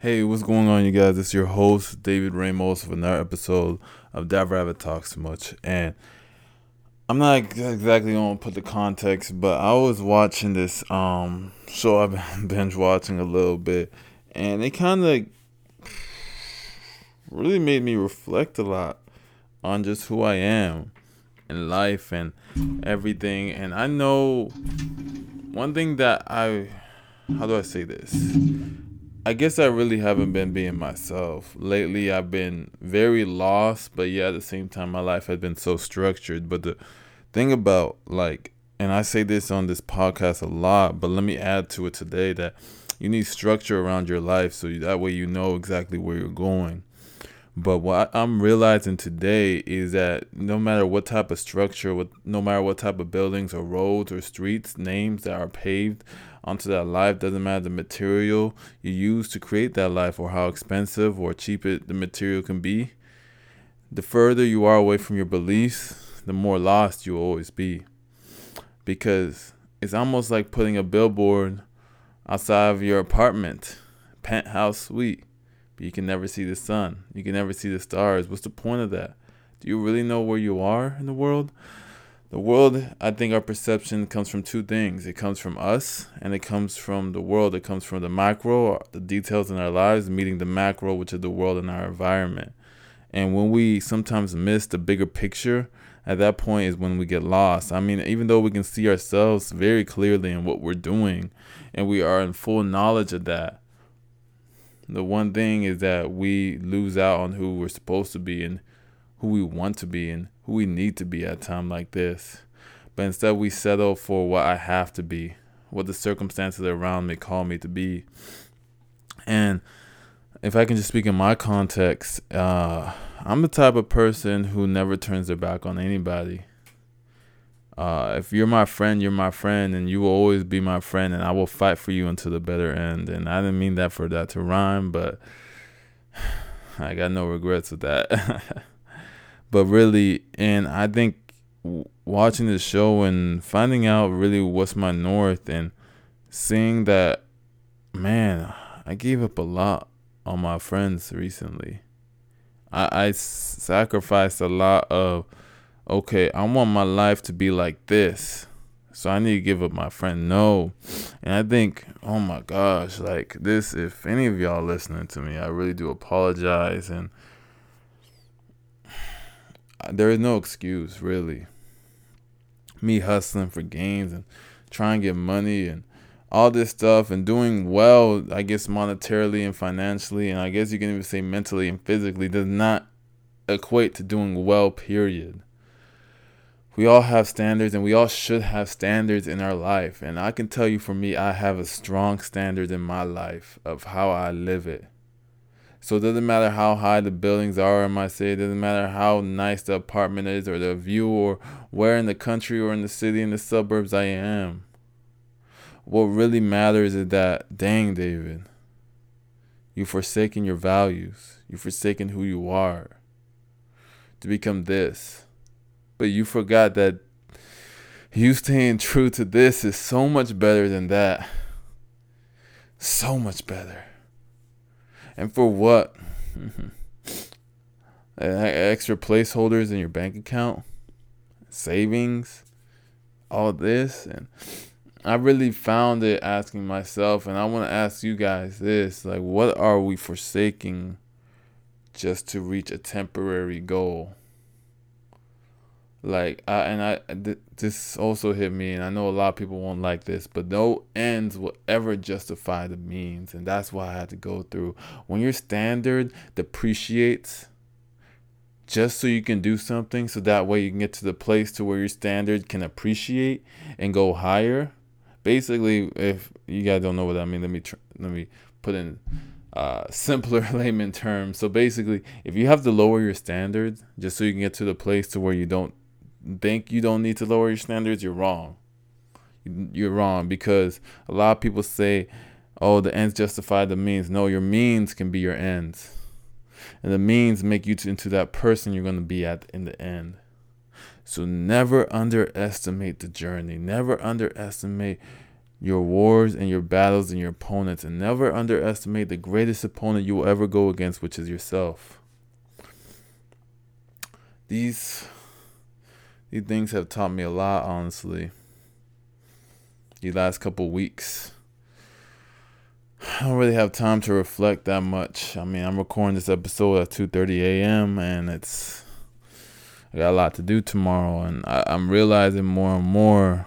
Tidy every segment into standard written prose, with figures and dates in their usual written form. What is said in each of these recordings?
Hey, what's going on, you guys? It's your host, David Ramos, with another episode of That Rabbit Talks Too Much. And I'm not exactly going to put the context, but I was watching this show I've been binge watching a little bit, and it kind of really made me reflect a lot on just who I am in life and everything. And I know one thing how do I say this? I guess I really haven't been being myself. Lately, I've been very lost, but yeah, at the same time, my life has been so structured. But the thing about, and I say this on this podcast a lot, but let me add to it today that you need structure around your life so that way you know exactly where you're going. But what I'm realizing today is that no matter what type of structure, no matter what type of buildings or roads or streets, names that are paved onto that life, doesn't matter the material you use to create that life or how expensive or cheap the material can be, the further you are away from your beliefs, the more lost you'll always be. Because it's almost like putting a billboard outside of your apartment, penthouse suite. But you can never see the sun. You can never see the stars. What's the point of that? Do you really know where you are in the world? The world, I think our perception comes from two things. It comes from us, and it comes from the world. It comes from the macro, the details in our lives, meeting the macro, which is the world in our environment. And when we sometimes miss the bigger picture, at that point is when we get lost. I mean, even though we can see ourselves very clearly in what we're doing, and we are in full knowledge of that, the one thing is that we lose out on who we're supposed to be and who we want to be and who we need to be at a time like this. But instead we settle for what I have to be, what the circumstances around me call me to be. And if I can just speak in my context, I'm the type of person who never turns their back on anybody. If you're my friend, you're my friend, and you will always be my friend, and I will fight for you until the better end. And I didn't mean that for that to rhyme, but I got no regrets with that. But really, and I think watching the show and finding out really what's my north and seeing that, man, I gave up a lot on my friends recently. I sacrificed a lot of, okay, I want my life to be like this, so I need to give up my friend. No. And I think, oh my gosh, like this, if any of y'all listening to me, I really do apologize. And there is no excuse, really. Me hustling for gains and trying to get money and all this stuff and doing well, I guess, monetarily and financially, and I guess you can even say mentally and physically, does not equate to doing well, period. We all have standards, and we all should have standards in our life. And I can tell you, for me, I have a strong standard in my life of how I live it. So it doesn't matter how high the buildings are in my city. It doesn't matter how nice the apartment is or the view or where in the country or in the city, in the suburbs I am. What really matters is that, dang, David, you've forsaken your values. You've forsaken who you are to become this. But you forgot that you staying true to this is so much better than that. So much better. And for what? Extra placeholders in your bank account? Savings? All this? And I really found it asking myself, and I want to ask you guys this. Like, what are we forsaking just to reach a temporary goal? This also hit me, and I know a lot of people won't like this, but no ends will ever justify the means, and that's what I had to go through. When your standard depreciates just so you can do something, so that way you can get to the place to where your standard can appreciate and go higher. Basically, if you guys don't know what I mean, let me put in simpler layman terms. So basically, if you have to lower your standards just so you can get to the place to where you don't need to lower your standards, you're wrong. You're wrong, because a lot of people say, oh, the ends justify the means. No, your means can be your ends, and the means make you into that person you're going to be at in the end. So never underestimate the journey. Never underestimate your wars and your battles and your opponents, and never underestimate the greatest opponent you will ever go against, which is yourself. These things have taught me a lot, honestly. These last couple weeks, I don't really have time to reflect that much. I mean, I'm recording this episode at 2:30 a.m. and I got a lot to do tomorrow, and I'm realizing more and more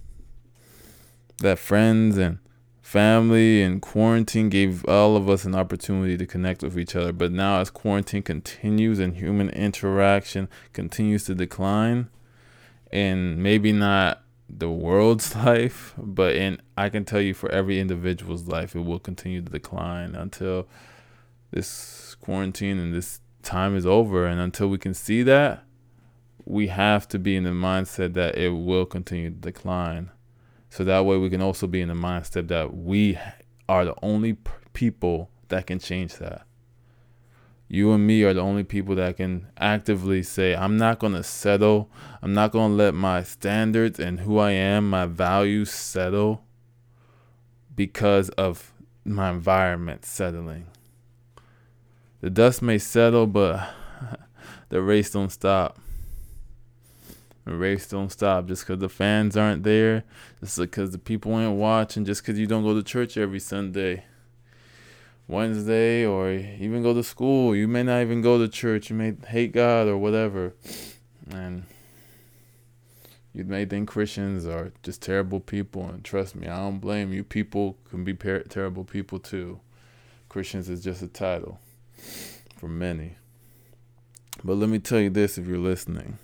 that friends and family and quarantine gave all of us an opportunity to connect with each other. But now as quarantine continues and human interaction continues to decline, and maybe not the world's life, but I can tell you for every individual's life, it will continue to decline until this quarantine and this time is over. And until we can see that, we have to be in the mindset that it will continue to decline. So that way we can also be in the mindset that we are the only people that can change that. You and me are the only people that can actively say, I'm not going to settle. I'm not going to let my standards and who I am, my values settle because of my environment settling. The dust may settle, but the race don't stop. The race don't stop just because the fans aren't there, just because the people ain't watching, just because you don't go to church every Sunday, Wednesday, or even go to school. You may not even go to church. You may hate God or whatever. And you may think Christians are just terrible people. And trust me, I don't blame you. People can be terrible people too. Christians is just a title for many. But let me tell you this, if you're listening.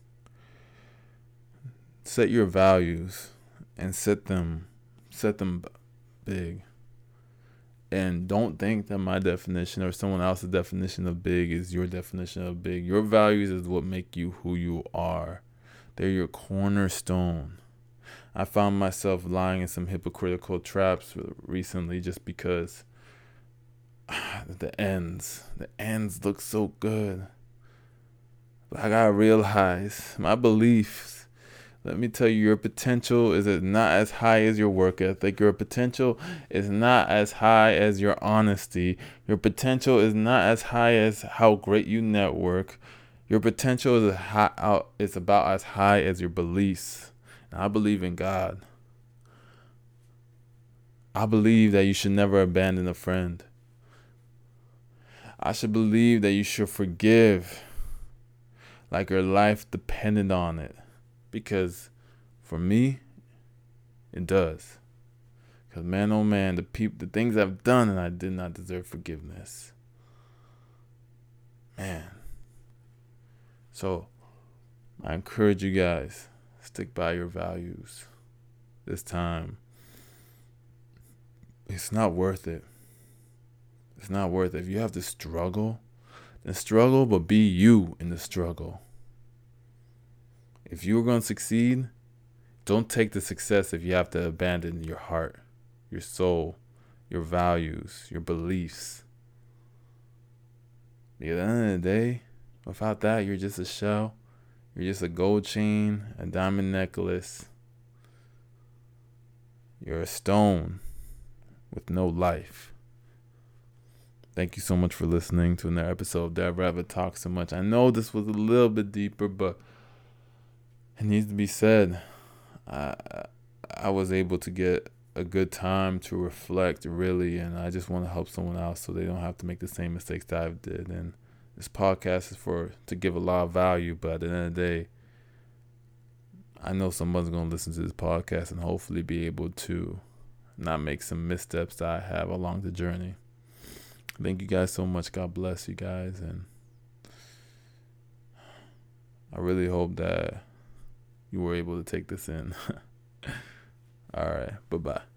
Set your values and set them big. And don't think that my definition or someone else's definition of big is your definition of big. Your values is what make you who you are. They're your cornerstone. I found myself lying in some hypocritical traps recently just because the ends look so good. But I gotta realize my beliefs. Let me tell you, your potential is not as high as your work ethic. Your potential is not as high as your honesty. Your potential is not as high as how great you network. Your potential is about as high as your beliefs. And I believe in God. I believe that you should never abandon a friend. I should believe that you should forgive like your life depended on it. Because for me, it does. Because man, oh man, the things I've done, and I did not deserve forgiveness. Man. So I encourage you guys, stick by your values. This time, it's not worth it. It's not worth it. If you have to struggle, then struggle, but be you in the struggle. If you're going to succeed, don't take the success if you have to abandon your heart, your soul, your values, your beliefs. Because at the end of the day, without that, you're just a shell. You're just a gold chain, a diamond necklace. You're a stone with no life. Thank you so much for listening to another episode of Dad Rabbit Talk So Much. I know this was a little bit deeper, but it needs to be said. I was able to get a good time to reflect, really, and I just want to help someone else so they don't have to make the same mistakes that I did. And this podcast is to give a lot of value, but at the end of the day, I know someone's going to listen to this podcast and hopefully be able to not make some missteps that I have along the journey. Thank you guys so much. God bless you guys, and I really hope that you were able to take this in. All right. Bye-bye.